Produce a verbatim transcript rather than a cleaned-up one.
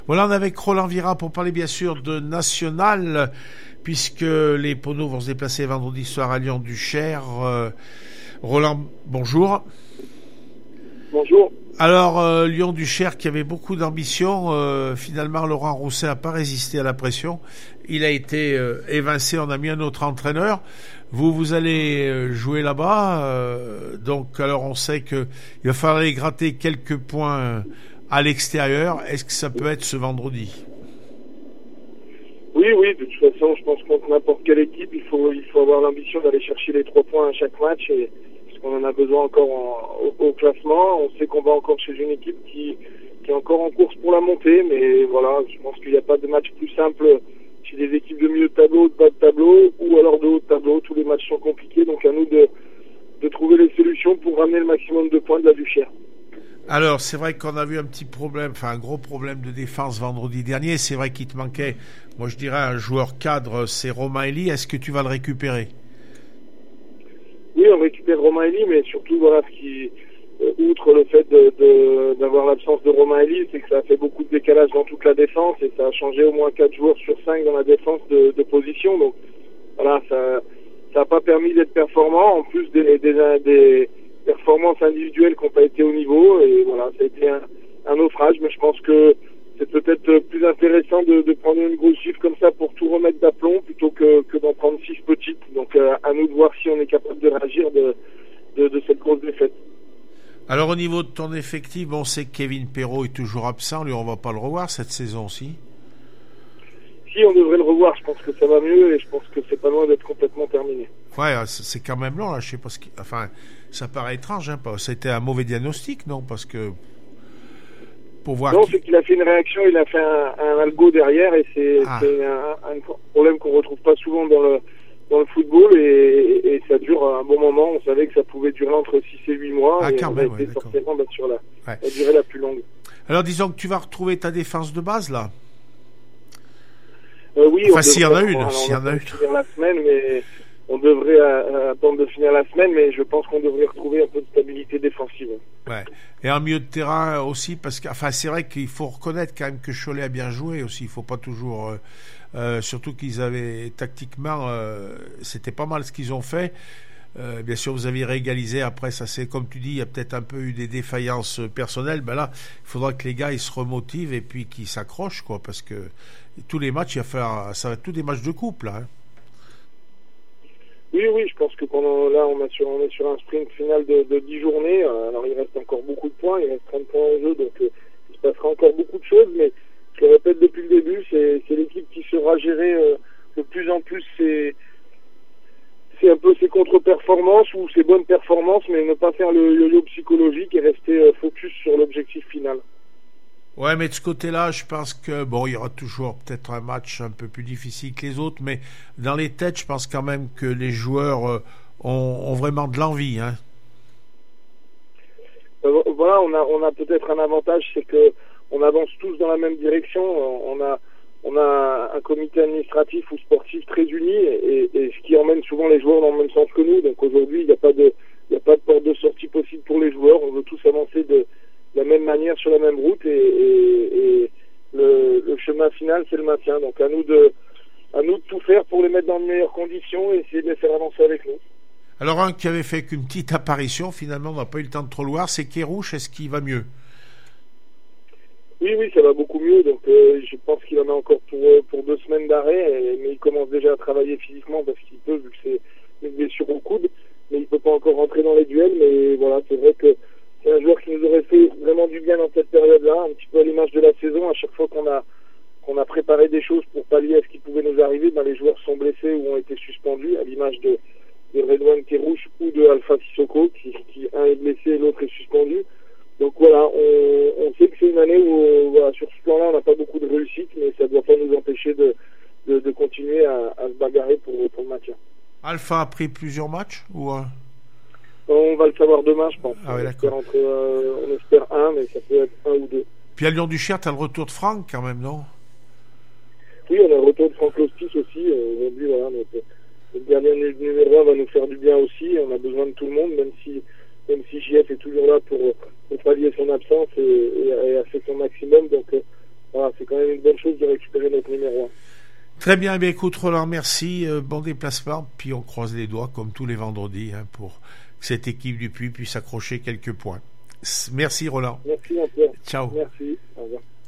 Voilà, on est avec Roland Vira pour parler bien sûr de National, puisque les Poneaux vont se déplacer vendredi soir à Lyon-du-Cher. Euh, Roland, bonjour. Bonjour. Alors, euh, Lyon-du-Cher qui avait beaucoup d'ambition, euh, finalement Laurent Rousset n'a pas résisté à la pression. Il a été euh, évincé, on a mis un autre entraîneur. Vous, vous allez euh, jouer là-bas, euh, donc alors on sait qu'il va falloir aller gratter quelques points à l'extérieur. Est-ce que ça peut être ce vendredi? Oui, oui, de toute façon, je pense contre n'importe quelle équipe, il faut, il faut avoir l'ambition d'aller chercher les trois points à chaque match, et, parce qu'on en a besoin encore en, au, au classement. On sait qu'on va encore chez une équipe qui, qui est encore en course pour la montée, mais voilà, je pense qu'il n'y a pas de match plus simple chez des équipes de milieu de tableau, de bas de tableau, ou alors de haut de tableau. Tous les matchs sont compliqués, donc à nous de, de trouver les solutions pour ramener le maximum de points de la Duchère. Alors, c'est vrai qu'on a vu un petit problème, enfin un gros problème de défense vendredi dernier. C'est vrai qu'il te manquait, moi je dirais, un joueur cadre, c'est Romain Elie. Est-ce que tu vas le récupérer? Oui, on récupère Romain Elie, mais surtout, voilà, ce qui, euh, outre le fait de, de, d'avoir l'absence de Romain Elie, c'est que ça a fait beaucoup de décalage dans toute la défense, et ça a changé au moins quatre joueurs sur cinq dans la défense de, de position. Donc, voilà, ça n'a pas permis d'être performant, en plus des, des, des performances individuelles qui n'ont pas été au niveau, et voilà, ça a été un, un naufrage, mais je pense que c'est peut-être plus intéressant de, de prendre une grosse chiffre comme ça pour tout remettre d'aplomb plutôt que, que d'en prendre six petites. Donc euh, à nous de voir si on est capable de réagir de, de, de cette grosse défaite. Alors au niveau de ton effectif, on sait que Kevin Perrault est toujours absent, lui on va pas le revoir cette saison-ci. Si, on devrait le revoir, je pense que ça va mieux et je pense que c'est pas loin d'être complètement terminé. Ouais, c'est quand même long là, je sais pas ce qui... Enfin, ça paraît étrange, hein, pas... C'était un mauvais diagnostic, non? Parce que... Pour voir non, qui... c'est qu'il a fait une réaction, il a fait un, un algo derrière et c'est ah. un, un problème qu'on retrouve pas souvent dans le, dans le football et, et ça dure un bon moment. On savait que ça pouvait durer entre six et huit mois ah, et quand on même, a été ouais, forcément bah, sur la, ouais. la durée la plus longue. Alors disons que tu vas retrouver ta défense de base là. Euh, oui, enfin, s'il y en a une, s'il y en a une. Finir la semaine, mais on devrait euh, attendre de finir la semaine, mais je pense qu'on devrait retrouver un peu de stabilité défensive. Ouais. Et en milieu de terrain aussi, parce que, enfin, c'est vrai qu'il faut reconnaître quand même que Cholet a bien joué aussi. Il faut pas toujours, euh, euh, surtout qu'ils avaient tactiquement, euh, c'était pas mal ce qu'ils ont fait. Euh, bien sûr, vous avez réégalisé. Après, ça c'est comme tu dis, il y a peut-être un peu eu des défaillances personnelles. Ben là, il faudra que les gars ils se remotivent et puis qu'ils s'accrochent, quoi, parce que tous les matchs, il va faire, ça va être tous des matchs de couple, là. Hein. Oui, oui, je pense que pendant là, on, a sur, on est sur un sprint final de, de dix journées. Alors, il reste encore beaucoup de points, il reste trente points en jeu, donc euh, il se passera encore beaucoup de choses. Mais je le répète depuis le début, c'est, c'est l'équipe qui saura gérer euh, de plus en plus ses, c'est un peu ses contre-performances ou ses bonnes performances, mais ne pas faire le yo-yo psychologique et rester euh, focus sur l'objectif final. Ouais, mais de ce côté-là, je pense que bon, il y aura toujours peut-être un match un peu plus difficile que les autres, mais dans les têtes, je pense quand même que les joueurs euh, ont, ont vraiment de l'envie, hein. Euh, voilà, on a, on a peut-être un avantage, c'est que on avance tous dans la même direction. On a, on a un comité administratif ou sportif très uni, et, et ce qui emmène souvent les joueurs dans le même sens que nous. Donc aujourd'hui, il n'y a pas de, il n'y a pas de porte de sortie possible pour les joueurs. On veut tous avancer de de la même manière sur la même route et, et, et le, le chemin final c'est le maintien. Donc à nous de à nous de tout faire pour les mettre dans de meilleures conditions et essayer de les faire avancer avec nous. Alors un qui avait fait qu'une petite apparition, finalement on n'a pas eu le temps de trop le voir, c'est Kérouche. Est-ce qu'il va mieux? Oui, oui, ça va beaucoup mieux. Donc euh, je pense qu'il en a encore pour, pour deux semaines d'arrêt, et, mais il commence déjà à travailler physiquement parce qu'il peut, vu que c'est une blessure au coude, mais il peut pas encore rentrer dans les duels. Mais voilà, c'est vrai que c'est un joueur qui nous aurait fait vraiment du bien dans cette période-là, un petit peu à l'image de la saison. À chaque fois qu'on a qu'on a préparé des choses pour pallier à ce qui pouvait nous arriver, ben les joueurs sont blessés ou ont été suspendus, à l'image de, de Redouane Kérouche ou de Alpha Sissoko, qui, qui un est blessé et l'autre est suspendu. Donc voilà, on, on sait que c'est une année où voilà, sur ce plan-là, on n'a pas beaucoup de réussite, mais ça ne doit pas nous empêcher de, de, de continuer à, à se bagarrer pour, pour le maintien. Alpha a pris plusieurs matchs ou un? On va le savoir demain, je pense. Ah ouais, on, espère entre, euh, on espère un, mais ça peut être un ou deux. Puis à Lyon-du-Cher, tu as le retour de Franck quand même, non? Oui, on a le retour de Franck Lostis aussi. Euh, aujourd'hui, voilà, notre, notre dernier numéro un va nous faire du bien aussi. On a besoin de tout le monde, même si, même si J F est toujours là pour, pour pallier son absence et, et, et a fait son maximum. Donc, euh, voilà, c'est quand même une bonne chose de récupérer notre numéro un. Très bien, bien écoute Roland, merci, euh, bon déplacement, puis on croise les doigts comme tous les vendredis hein, pour que cette équipe du Puy puisse accrocher quelques points. Merci Roland. Merci Antoine. Ciao. Merci. Au revoir.